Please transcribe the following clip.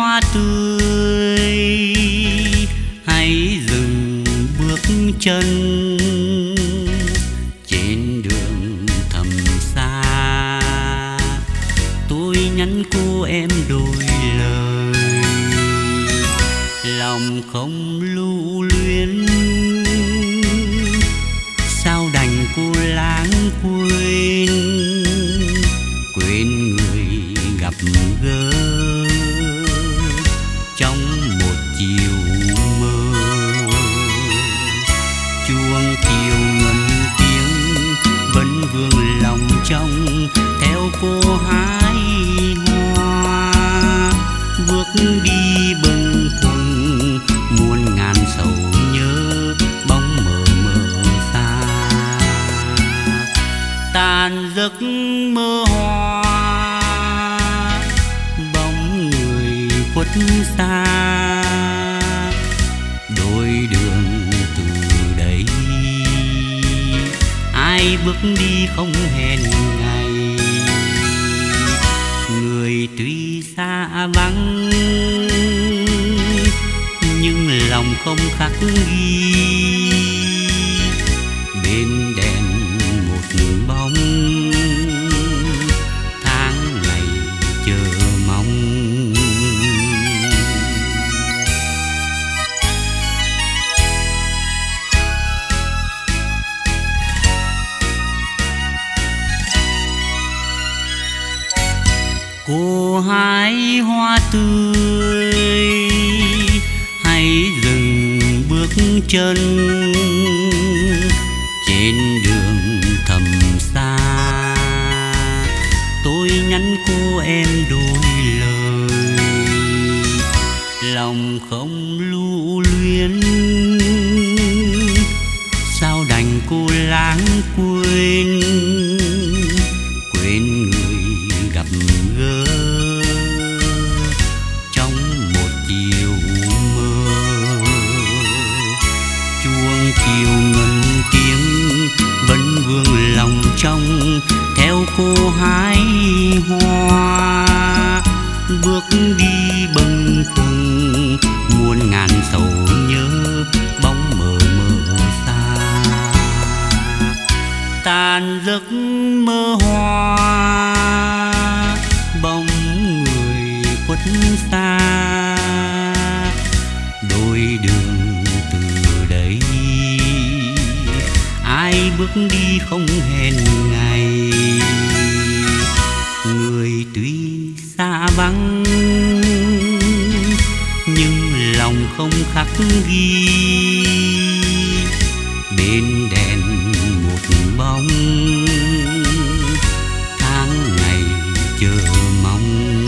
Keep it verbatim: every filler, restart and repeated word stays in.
hoa tươi, hãy dừng bước chân trên đường thầm xa. Tôi nhắn cô em đôi lời, lòng không lưu luyến. Sao đành cô lãng quên, quên người gặp gỡ trong một chiều mơ. Chuông chiều ngân tiếng vẫn vương lòng trong, theo cô hái hoa. Bước đi bâng khuâng muôn ngàn sầu nhớ, bóng mờ mờ xa. Tàn giấc mơ hoa, bóng người khuất xa. Đôi đường từ đây ai bước đi không hẹn ngày. Người tuy xa vắng nhưng lòng không khắc ghi. Bên đèn một bóng, tháng ngày chờ mong. Cô hái hoa tươi, hãy dừng bước chân trên đường thầm xa. Tôi nhắn cô em đôi lời, lòng không lưu luyến. Sao đành cô lãng quên, quên người gặp gỡ trong một chiều mơ. Chuông chiều ngân tiếng vẫn vương lòng trong, theo cô hái hoa. Bước đi bâng khuâng muôn ngàn sầu nhớ, bóng mờ mờ xa. Tàn giấc mơ hoa, bóng người khuất xa. Đôi đường từ đây ai bước đi không hẹn ngày. Người tuy xa vắng nhưng lòng không khắc ghi. Bên đèn một bóng, tháng ngày chờ mong.